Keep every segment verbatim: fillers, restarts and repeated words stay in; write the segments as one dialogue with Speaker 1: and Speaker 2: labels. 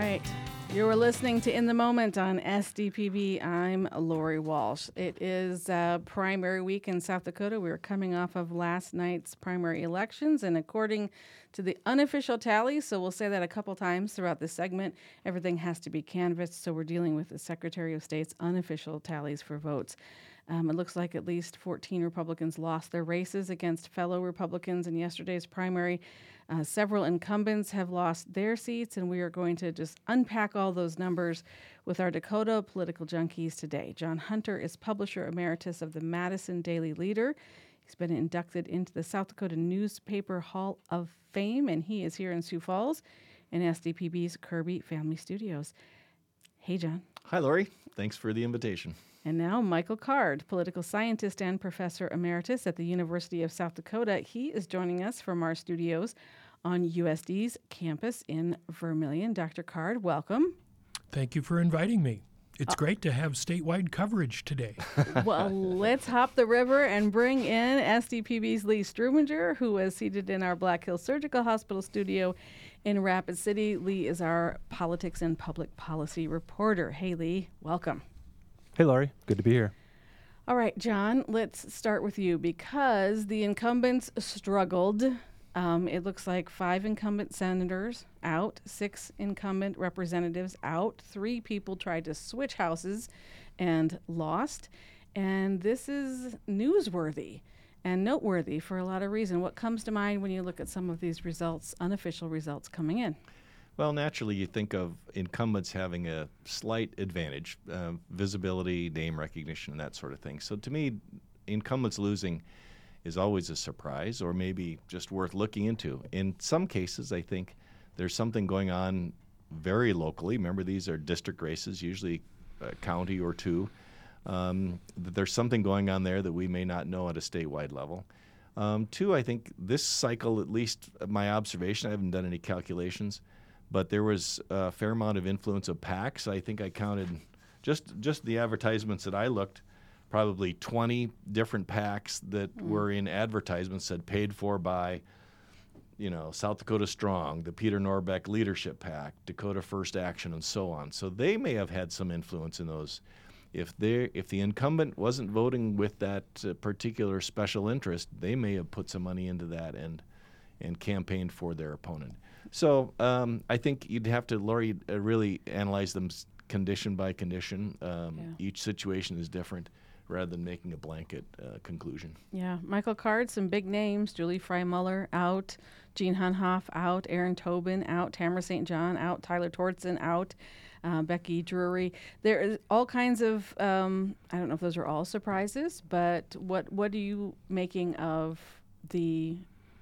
Speaker 1: right. You are listening to In the Moment on S D P B. I'm Lori Walsh. It is uh, primary week in South Dakota. We are coming off of last night's primary elections, and according to the unofficial tally, so we'll say that a couple times throughout this segment, everything has to be canvassed, so we're dealing with the Secretary of State's unofficial tallies for votes. Um, it looks like at least fourteen Republicans lost their races against fellow Republicans in yesterday's primary. Uh, several incumbents have lost their seats, and we are going to just unpack all those numbers with our Dakota political junkies today. John Hunter is publisher emeritus of the Madison Daily Leader. He's been inducted into the South Dakota Newspaper Hall of Fame, and he is here in Sioux Falls in S D P B's Kirby Family Studios. Hey, John.
Speaker 2: Hi, Lori. Thanks for the invitation.
Speaker 1: And now Michael Card, political scientist and professor emeritus at the University of South Dakota. He is joining us from our studios on U S D's campus in Vermillion. Doctor Card, welcome.
Speaker 3: Thank you for inviting me. It's uh, great to have statewide coverage today.
Speaker 1: Well, let's hop the river and bring in S D P B's Lee Struminger, who is seated in our Black Hills Surgical Hospital studio in Rapid City. Lee is our politics and public policy reporter. Hey, Lee, welcome.
Speaker 4: Hey, Laurie. Good to be here.
Speaker 1: All right, John, let's start with you because the incumbents struggled. Um, it looks like five incumbent senators out, six incumbent representatives out, three people tried to switch houses and lost. And this is newsworthy and noteworthy for a lot of reasons. What comes to mind when you look at some of these results, unofficial results coming in?
Speaker 2: Well, naturally, you think of incumbents having a slight advantage, uh, visibility, name recognition, and that sort of thing. So to me, incumbents losing is always a surprise or maybe just worth looking into. In some cases, I think there's something going on very locally. Remember, these are district races, usually a county or two. Um, there's something going on there that we may not know at a statewide level. Um, two, I think this cycle, at least my observation, I haven't done any calculations, but there was a fair amount of influence of PACs. I think I counted just just the advertisements that I looked, probably twenty different PACs that mm. were in advertisements said paid for by, you know, South Dakota Strong, the Peter Norbeck Leadership PAC, Dakota First Action, and so on. So they may have had some influence in those. If they if the incumbent wasn't voting with that uh, particular special interest, they may have put some money into that and and campaigned for their opponent. So um, I think you'd have to, Lori, uh, really analyze them condition by condition. Um, yeah. Each situation is different, rather than making a blanket uh, conclusion.
Speaker 1: Yeah. Michael Card, some big names. Julie Freimuller out. Gene Hunhoff out. Aaron Tobin out. Tamara Saint John out. Tyler Tortzen out. Uh, Becky Drury. There is all kinds of, um, I don't know if those are all surprises, but what what are you making of the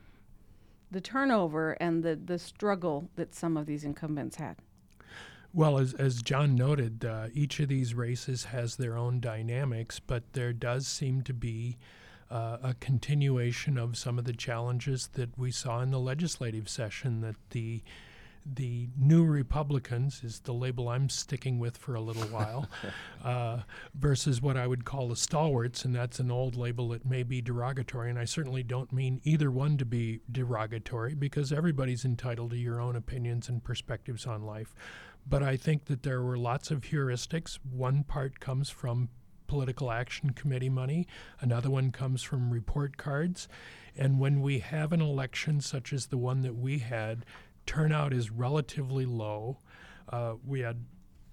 Speaker 1: the turnover and the, the struggle that some of these incumbents had?
Speaker 3: Well, as, as John noted, uh, each of these races has their own dynamics, but there does seem to be uh, a continuation of some of the challenges that we saw in the legislative session, that the the new Republicans is the label I'm sticking with for a little while, uh, versus what I would call the stalwarts, and that's an old label that may be derogatory, and I certainly don't mean either one to be derogatory because everybody's entitled to your own opinions and perspectives on life. But I think that there were lots of heuristics. One part comes from political action committee money. Another one comes from report cards. And when we have an election such as the one that we had, turnout is relatively low. Uh, we had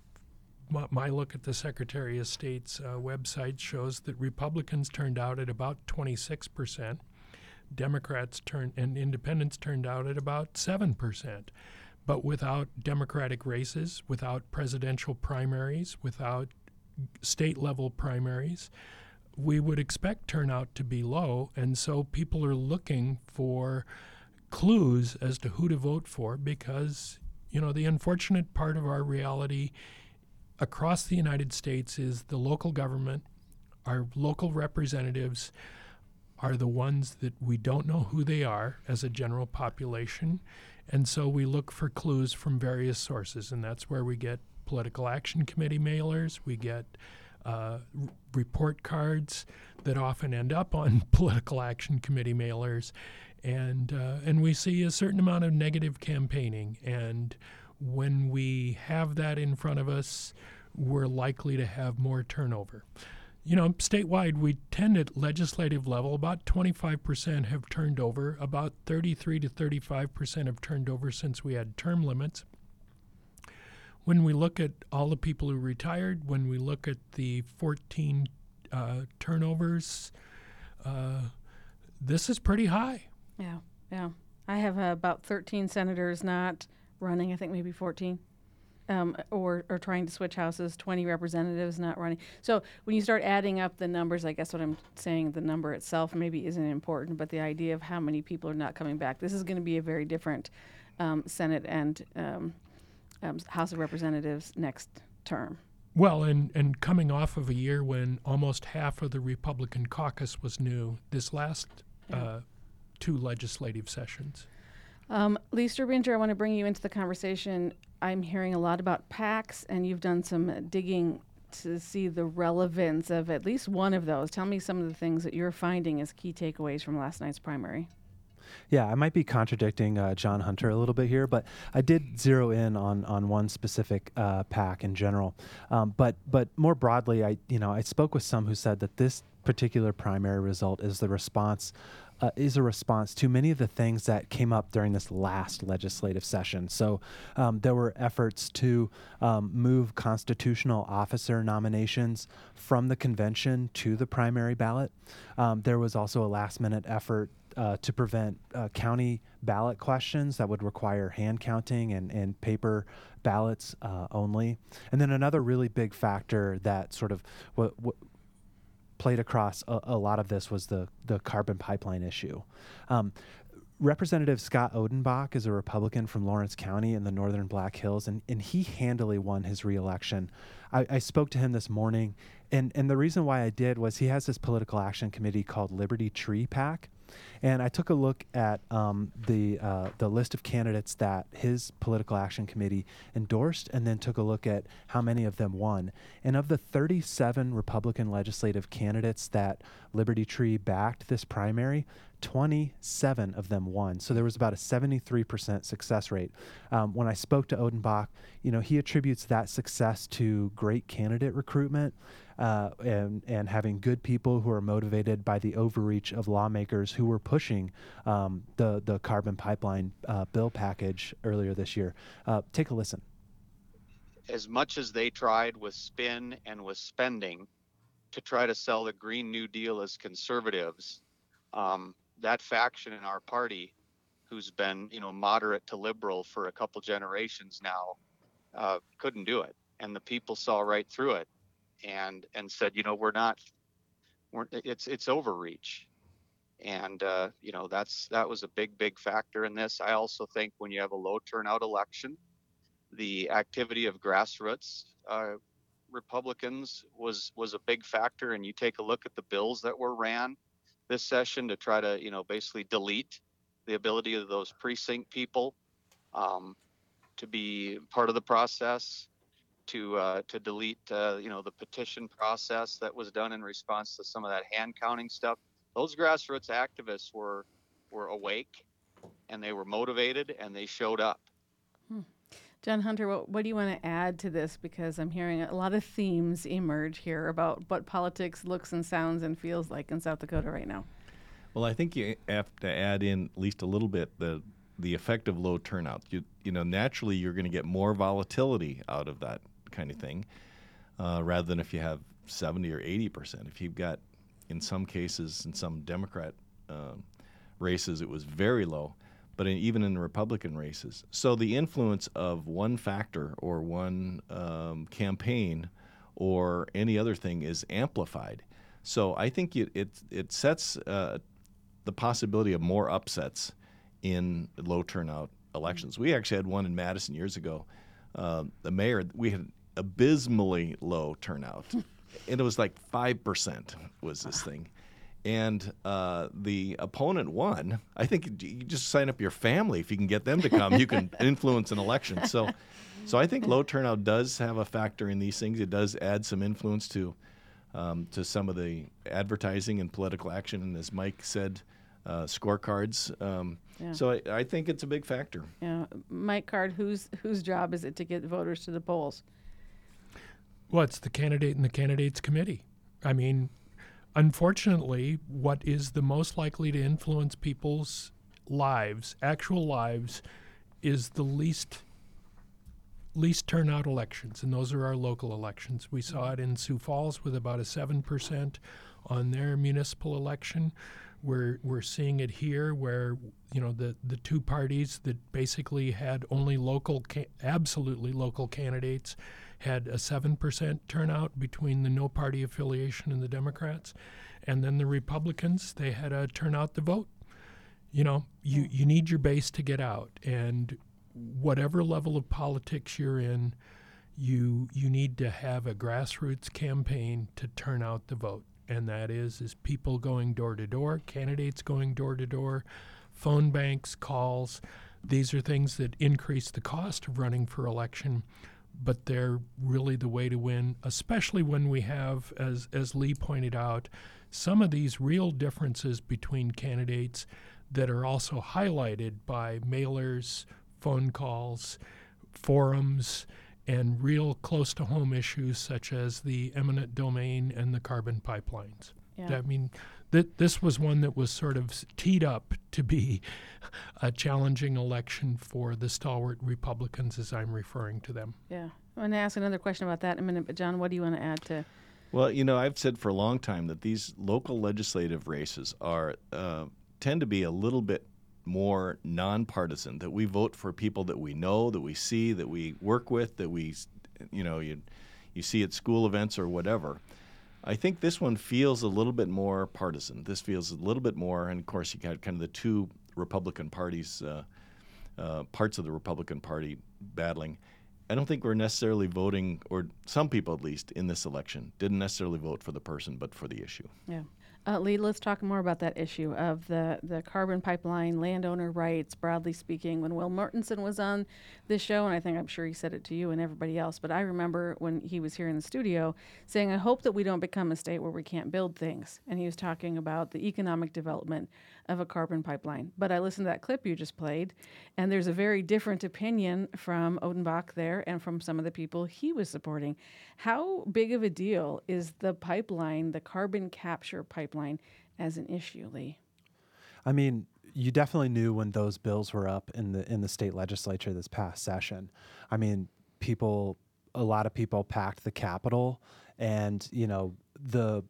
Speaker 3: my, my look at the Secretary of State's uh, website shows that Republicans turned out at about twenty-six percent. Democrats turned and independents turned out at about seven percent. But without Democratic races, without presidential primaries, without state-level primaries, we would expect turnout to be low, and so people are looking for clues as to who to vote for because, you know, the unfortunate part of our reality across the United States is the local government, our local representatives are the ones that we don't know who they are as a general population, and so we look for clues from various sources, and that's where we get political action committee mailers, we get uh, r- report cards that often end up on political action committee mailers, and uh, and we see a certain amount of negative campaigning, and when we have that in front of us, we're likely to have more turnover. You know, statewide, we tend at legislative level, about twenty-five percent have turned over, about thirty-three to thirty-five percent have turned over since we had term limits. When we look at all the people who retired, when we look at the fourteen uh, turnovers, uh, this is pretty high.
Speaker 1: Yeah, yeah. I have uh, about thirteen senators not running, I think maybe fourteen. Um, or, or trying to switch houses, twenty representatives not running. So when you start adding up the numbers, I guess what I'm saying, the number itself maybe isn't important, but the idea of how many people are not coming back. This is going to be a very different um, Senate and um, um, House of Representatives next term.
Speaker 3: Well, and, and coming off of a year when almost half of the Republican caucus was new, this last
Speaker 1: Yeah.
Speaker 3: uh, two legislative sessions.
Speaker 1: Um, Lee Sturbinger, I want to bring you into the conversation. I'm hearing a lot about PACs, and you've done some digging to see the relevance of at least one of those. Tell me some of the things that you're finding as key takeaways from last night's primary.
Speaker 4: Yeah, I might be contradicting uh, John Hunter a little bit here, but I did zero in on on one specific uh, PAC in general. Um, but but more broadly, I you know I spoke with some who said that this particular primary result is the response. Uh, is a response to many of the things that came up during this last legislative session. So um, there were efforts to um, move constitutional officer nominations from the convention to the primary ballot. Um, there was also a last-minute effort uh, to prevent uh, county ballot questions that would require hand counting and, and paper ballots uh, only. And then another really big factor that sort of what w- played across a, a lot of this was the the carbon pipeline issue. Um, Representative Scott Odenbach is a Republican from Lawrence County in the northern Black Hills, and, and he handily won his reelection. I, I spoke to him this morning, and, and the reason why I did was he has this political action committee called Liberty Tree PAC. And I took a look at um, the uh, the list of candidates that his political action committee endorsed, and then took a look at how many of them won. And of the thirty-seven Republican legislative candidates that Liberty Tree backed this primary, twenty-seven of them won. So there was about a seventy-three percent success rate. Um, when I spoke to Odenbach, you know, he attributes that success to great candidate recruitment. Uh, and, and having good people who are motivated by the overreach of lawmakers who were pushing um, the, the carbon pipeline uh, bill package earlier this year. Uh, take a listen.
Speaker 5: As much as they tried with spin and with spending to try to sell the Green New Deal as conservatives, um, that faction in our party, who's been, you know, moderate to liberal for a couple generations now, uh, couldn't do it. And the people saw right through it. and and said, you know, we're not, we're, it's it's overreach. And, uh, you know, that's that was a big, big factor in this. I also think when you have a low turnout election, the activity of grassroots uh, Republicans was was a big factor. And you take a look at the bills that were ran this session to try to, you know, basically delete the ability of those precinct people um, to be part of the process. to uh, to delete, uh, you know, the petition process that was done in response to some of that hand counting stuff. Those grassroots activists were were awake, and they were motivated, and they showed up.
Speaker 1: Hmm. John Hunter, what, what do you want to add to this? Because I'm hearing a lot of themes emerge here about what politics looks and sounds and feels like in South Dakota right now.
Speaker 2: Well, I think you have to add in at least a little bit the the effect of low turnout. You you know, naturally you're going to get more volatility out of that kind of thing, uh, rather than if you have seventy or eighty percent. If you've got, in some cases, in some Democrat uh, races, it was very low, but in, even in the Republican races. So the influence of one factor or one um, campaign or any other thing is amplified. So I think it it, it sets uh, the possibility of more upsets in low turnout elections. We actually had one in Madison years ago. Uh, the mayor, we had abysmally low turnout. And it was like five percent was this thing. And uh, the opponent won. I think you just sign up your family. If you can get them to come, you can influence an election. So so I think low turnout does have a factor in these things. It does add some influence to um, to some of the advertising and political action. And as Mike said, uh, scorecards. Um,
Speaker 1: Yeah.
Speaker 2: So I, I think it's a big factor.
Speaker 1: Yeah. Mike Card, whose whose job is it to get voters to the polls?
Speaker 3: Well, it's the candidate and the candidates committee. I mean, unfortunately, what is the most likely to influence people's lives, actual lives, is the least least turnout elections, and those are our local elections. We saw it in Sioux Falls with about a seven percent on their municipal election. We're we're seeing it here, where you know the the two parties that basically had only local, ca- absolutely local candidates, had a seven percent turnout between the no party affiliation and the Democrats, and then the Republicans, they had a turnout to vote. You know, you you need your base to get out, and whatever level of politics you're in, you you need to have a grassroots campaign to turn out the vote. And that is is people going door to door, candidates going door to door, phone banks, calls. These are things that increase the cost of running for election, but they're really the way to win, especially when we have, as as Lee pointed out, some of these real differences between candidates that are also highlighted by mailers, phone calls, forums, and real close-to-home issues such as the eminent domain and the carbon pipelines.
Speaker 1: Yeah.
Speaker 3: I mean, th- this was one that was sort of teed up to be a challenging election for the stalwart Republicans, as I'm referring to them.
Speaker 1: Yeah. I'm going to ask another question about that in a minute, but John, what do you want to add to?
Speaker 2: Well, you know, I've said for a long time that these local legislative races are uh, tend to be a little bit more nonpartisan, that we vote for people that we know, that we see, that we work with, that we, you know, you you see at school events or whatever. I think this one feels a little bit more partisan. This feels a little bit more, and of course you got kind of the two Republican parties, uh, uh, parts of the Republican Party battling. I don't think we're necessarily voting, or some people at least in this election didn't necessarily vote for the person, but for the issue.
Speaker 1: Yeah. Uh, Lee, let's talk more about that issue of the, the carbon pipeline, landowner rights, broadly speaking. When Will Mortensen was on this show, and I think I'm sure he said it to you and everybody else, but I remember when he was here in the studio saying, I hope that we don't become a state where we can't build things. And he was talking about the economic development of a carbon pipeline. But I listened to that clip you just played, and there's a very different opinion from Odenbach there and from some of the people he was supporting. How big of a deal is the pipeline, the carbon capture pipeline, as an issue, Lee?
Speaker 4: I mean, you definitely knew when those bills were up in the in the state legislature this past session. I mean, people, a lot of people packed the Capitol, and you know the.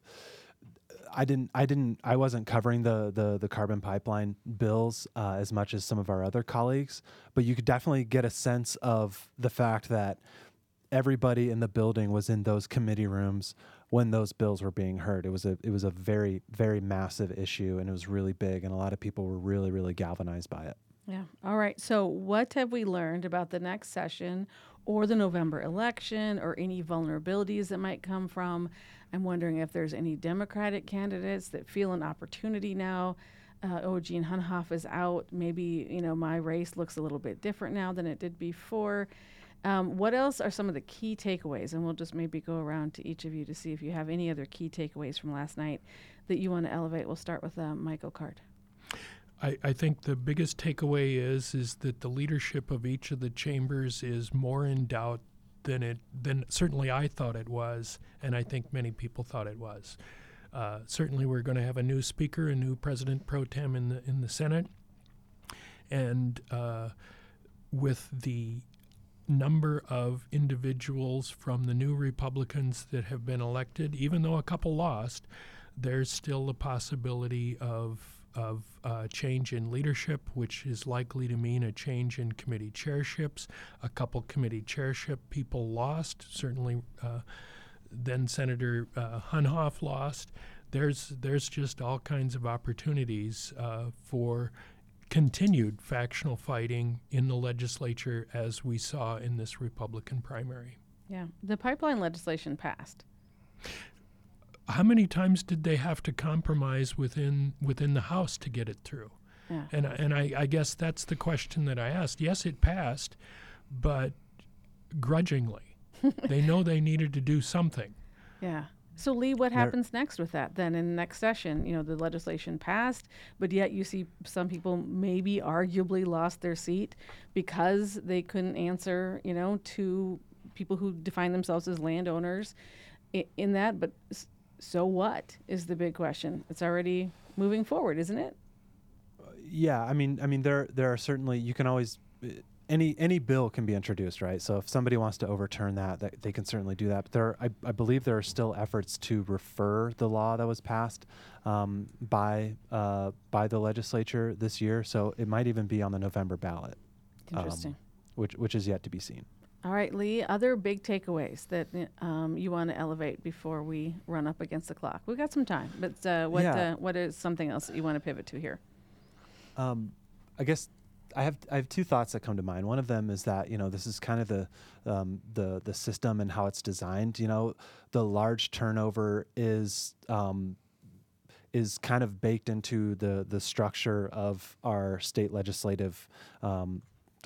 Speaker 4: I didn't. I didn't. I wasn't covering the the, the carbon pipeline bills uh, as much as some of our other colleagues, but you could definitely get a sense of the fact that everybody in the building was in those committee rooms when those bills were being heard. It was a it was a very very massive issue, and it was really big, and a lot of people were really really galvanized by it.
Speaker 1: Yeah. All right. So what have we learned about the next session or the November election or any vulnerabilities that might come from? I'm wondering if there's any Democratic candidates that feel an opportunity now. Uh, oh, Gene Hunhoff is out. Maybe, you know, my race looks a little bit different now than it did before. Um, what else are some of the key takeaways? And we'll just maybe go around to each of you to see if you have any other key takeaways from last night that you want to elevate. We'll start with uh, Michael Card.
Speaker 3: I, I think the biggest takeaway is is that the leadership of each of the chambers is more in doubt than it than certainly I thought it was, and I think many people thought it was. Uh, certainly, we're going to have a new speaker, a new president pro tem in the in the Senate, and uh, with the number of individuals from the new Republicans that have been elected, even though a couple lost, there's still a possibility of of uh, change in leadership, which is likely to mean a change in committee chairships. A couple committee chairship people lost. Certainly, uh, then Senator uh, Hunhoff lost. There's there's just all kinds of opportunities uh, for continued factional fighting in the legislature, as we saw in this Republican primary.
Speaker 1: Yeah, the pipeline legislation passed.
Speaker 3: How many times did they have to compromise within within the House to get it through?
Speaker 1: Yeah.
Speaker 3: And and I, I guess that's the question that I asked. Yes, it passed, but grudgingly. They know they needed to do something.
Speaker 1: Yeah. So, Lee, what
Speaker 4: There-
Speaker 1: happens next with that then in the next session? You know, the legislation passed, but yet you see some people maybe arguably lost their seat because they couldn't answer, you know, to people who define themselves as landowners in, in that. But s- so what is the big question? It's already moving forward, isn't it?
Speaker 4: Yeah, I mean, I mean, there there are certainly, you can always, uh, any any bill can be introduced, right? So if somebody wants to overturn that, that they can certainly do that. But there, are, I, I believe there are still efforts to refer the law that was passed um, by uh, by the legislature this year. So it might even be on the November ballot,
Speaker 1: Interesting.
Speaker 4: um, which which is yet to be seen.
Speaker 1: All right, Lee, other big takeaways that um, you want to elevate before we run up against the clock? We've got some time, but uh, what
Speaker 4: Yeah.
Speaker 1: uh, what is something else that you want to pivot to here?
Speaker 4: Um, I guess I have I have two thoughts that come to mind. One of them is that, you know, this is kind of the um, the the system and how it's designed. You know, the large turnover is um, is kind of baked into the the structure of our state legislative um,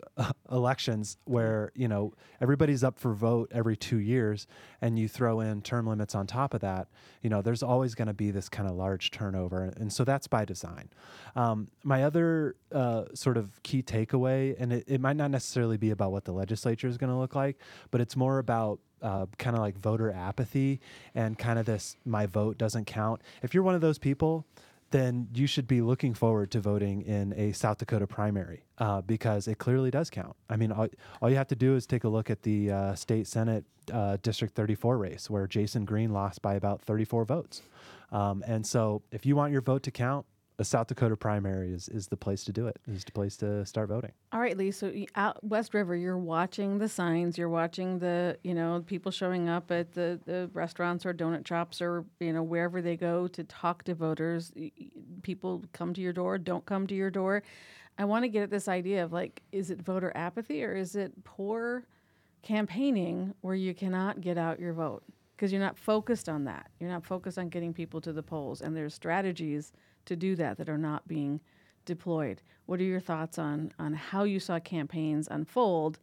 Speaker 4: elections, where, you know, everybody's up for vote every two years, and you throw in term limits on top of that. You know, there's always going to be this kind of large turnover, and so that's by design. Um, my other uh, sort of key takeaway, and it, it might not necessarily be about what the legislature is going to look like, but it's more about uh, kind of like voter apathy and kind of this, my vote doesn't count. If you're one of those people, then you should be looking forward to voting in a South Dakota primary uh, because it clearly does count. I mean, all, all you have to do is take a look at the uh, state Senate uh, District thirty-four race, where Jason Green lost by about thirty-four votes. Um, and so if you want your vote to count, a South Dakota primary is, is the place to do it, is the place to start voting.
Speaker 1: All right, Lee. So y- out West River, you're watching the signs. You're watching the, you know, people showing up at the, the restaurants or donut shops or, you know, wherever they go to talk to voters. Y- y- People come to your door, don't come to your door. I want to get at this idea of, like, is it voter apathy or is it poor campaigning where you cannot get out your vote because you're not focused on that. You're not focused on getting people to the polls, and there's strategies to do that that are not being deployed. What are your thoughts on on how you saw campaigns unfold,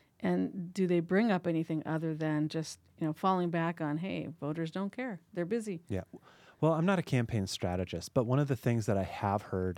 Speaker 1: and do they bring up anything other than just, you know, falling back on, hey, voters don't care, they're busy?
Speaker 4: Yeah. Well, I'm not a campaign strategist, but one of the things that I have heard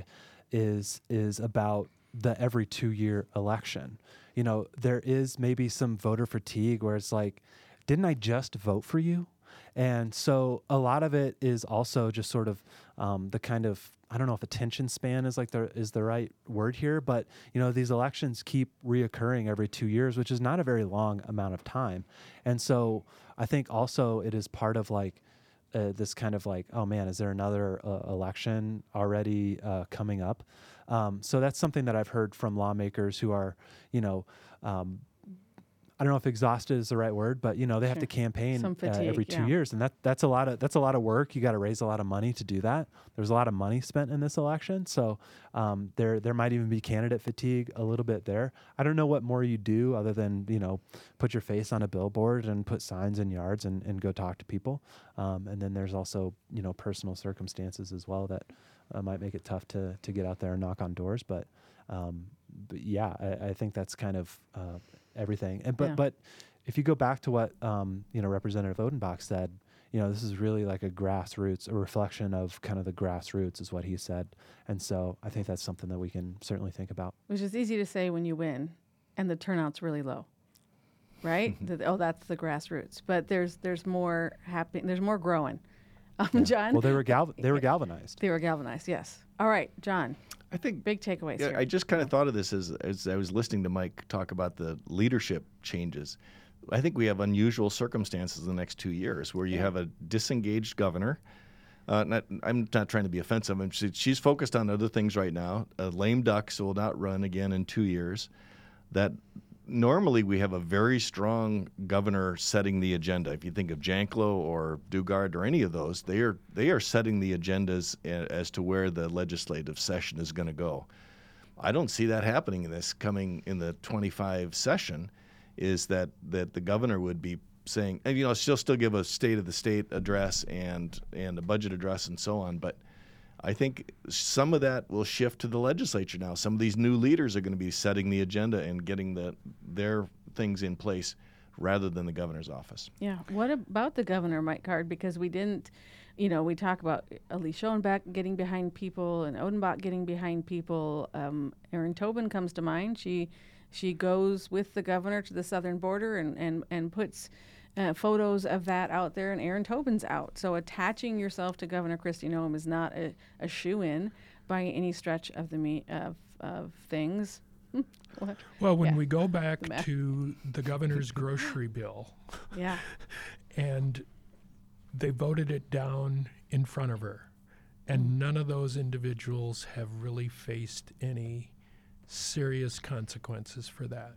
Speaker 4: is is about the every two year election. You know, there is maybe some voter fatigue where it's like, didn't I just vote for you? And so a lot of it is also just sort of um, the kind of, I don't know if attention span is like the is the right word here, but, you know, these elections keep reoccurring every two years, which is not a very long amount of time. And so I think also it is part of like uh, this kind of like, oh man, is there another uh, election already uh, coming up? Um, so that's something that I've heard from lawmakers who are, you know, um, I don't know if exhausted is the right word, but, you know, they have
Speaker 1: Sure.
Speaker 4: to campaign
Speaker 1: Some
Speaker 4: uh, every
Speaker 1: fatigue,
Speaker 4: two
Speaker 1: yeah.
Speaker 4: years, and that that's a lot of that's a lot of work. You got to raise a lot of money to do that. There's a lot of money spent in this election, so um, there there might even be candidate fatigue a little bit there. I don't know what more you do other than, you know, put your face on a billboard and put signs in yards and, and go talk to people. Um, and then there's also, you know, personal circumstances as well that uh, might make it tough to to get out there and knock on doors. But um, but yeah, I, I think that's kind of uh, everything. And but
Speaker 1: Yeah.
Speaker 4: but if you go back to what um, you know, Representative Odenbach said, you know, this is really like a grassroots, a reflection of kind of the grassroots is what he said. And so I think that's something that we can certainly think about.
Speaker 1: Which is easy to say when you win and the turnout's really low, right? That, oh, that's the grassroots. But there's there's more happening. There's more growing. Um, John?
Speaker 4: Well, they were gal- they were galvanized.
Speaker 1: They were galvanized, yes. All right, John,
Speaker 2: I think
Speaker 1: big takeaways
Speaker 2: Yeah,
Speaker 1: here.
Speaker 2: I just kind of thought of this as, as I was listening to Mike talk about the leadership changes. I think we have unusual circumstances in the next two years where you have a disengaged governor. Uh, not, I'm not trying to be offensive. I'm, she, she's focused on other things right now. A lame duck, so will not run again in two years. That normally we have a very strong governor setting the agenda. If you think of Janklow or Dugard or any of those, they are they are setting the agendas a- as to where the legislative session is going to go. I don't see that happening in this coming in the twenty-five session. Is that that the governor would be saying, and, you know, she'll still give a state of the state address and and a budget address and so on, but I think some of that will shift to the legislature now. Some of these new leaders are going to be setting the agenda and getting the their things in place rather than the governor's office.
Speaker 1: Yeah. What about the governor, Mike Card? Because we didn't, you know, we talk about Elise Schoenbeck getting behind people and Odenbach getting behind people. Um, Erin Tobin comes to mind. She she goes with the governor to the southern border and, and, and puts uh, photos of that out there, and Erin Tobin's out. So attaching yourself to Governor Kristi Noem is not a, a shoe-in by any stretch of the me- of, of things. What?
Speaker 3: Well, when
Speaker 1: Yeah.
Speaker 3: we go back
Speaker 1: The math.
Speaker 3: to the governor's grocery bill,
Speaker 1: Yeah.
Speaker 3: and they voted it down in front of her, and none of those individuals have really faced any serious consequences for that.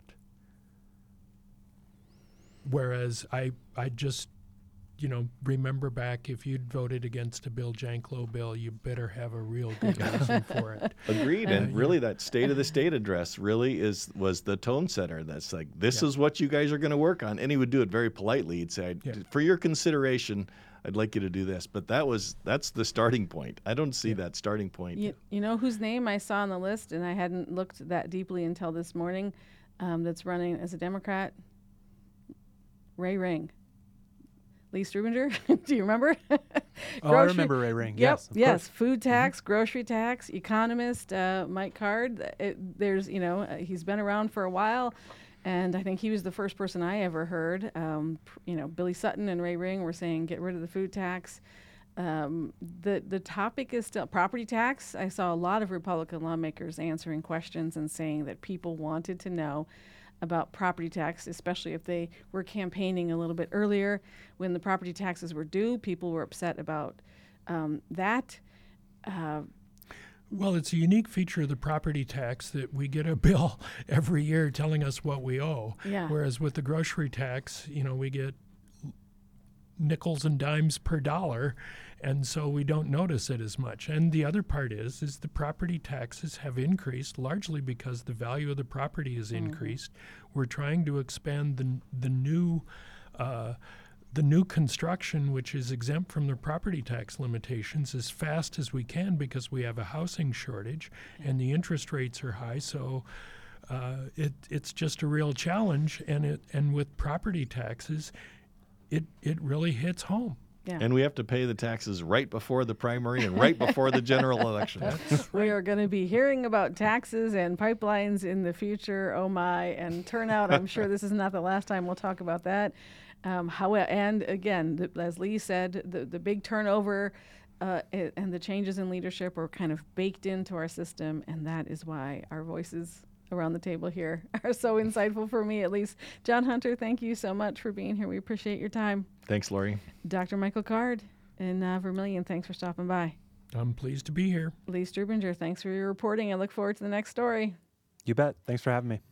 Speaker 3: Whereas I, I just, you know, remember back, if you'd voted against a Bill Janklow bill, you better have a real good reason for it.
Speaker 2: Agreed,
Speaker 3: Uh,
Speaker 2: and
Speaker 3: yeah.
Speaker 2: really, that State of the State address really is was the tone setter. That's like, this
Speaker 3: Yeah.
Speaker 2: is what you guys are going to work on, and he would do it very politely. He'd say,
Speaker 3: Yeah.
Speaker 2: "For your consideration, I'd like you to do this." But that was that's the starting point. I don't see
Speaker 3: Yeah.
Speaker 2: that starting point.
Speaker 1: You, you know whose name I saw on the list, and I hadn't looked that deeply until this morning, um, that's running as a Democrat? Ray Ring. Lee Strubinger? Do you remember?
Speaker 4: Oh, I
Speaker 1: Grocery-
Speaker 4: remember Ray Ring.
Speaker 1: Yep,
Speaker 4: Yes, of
Speaker 1: yes.
Speaker 4: course.
Speaker 1: Food tax, grocery tax, economist, uh, Mike Card. It, there's, you know, uh, he's been around for a while, and I think he was the first person I ever heard. Um, pr- you know, Billy Sutton and Ray Ring were saying get rid of the food tax. Um, the the topic is still property tax. I saw a lot of Republican lawmakers answering questions and saying that people wanted to know about property tax, especially if they were campaigning a little bit earlier when the property taxes were due. People were upset about um, that. Uh,
Speaker 3: Well, it's a unique feature of the property tax that we get a bill every year telling us what we owe.
Speaker 1: Yeah.
Speaker 3: Whereas with the grocery tax, you know, we get nickels and dimes per dollar, and so we don't notice it as much. And the other part is, is the property taxes have increased largely because the value of the property has increased. We're trying to expand the the new. Uh, the new construction, which is exempt from the property tax limitations, as fast as we can because we have a housing shortage and the interest rates are high. So uh, it, it's just a real challenge. And it and with property taxes, it it really hits home.
Speaker 1: yeah.
Speaker 2: And we have to pay the taxes right before the primary and right before the general election.
Speaker 1: We are going to be hearing about taxes and pipelines in the future. Oh my! And turnout. I'm sure this is not the last time we'll talk about that. Um, however, and again, the, as Lee said, the the big turnover uh, a- and the changes in leadership are kind of baked into our system, and that is why our voices around the table here are so insightful for me, at least. John Hunter, thank you so much for being here. We appreciate your time.
Speaker 2: Thanks, Lori.
Speaker 1: Doctor Michael Card in uh, Vermillion, thanks for stopping by.
Speaker 3: I'm pleased to be here.
Speaker 1: Lee Strubinger, thanks for your reporting. I look forward to the next story.
Speaker 4: You bet. Thanks for having me.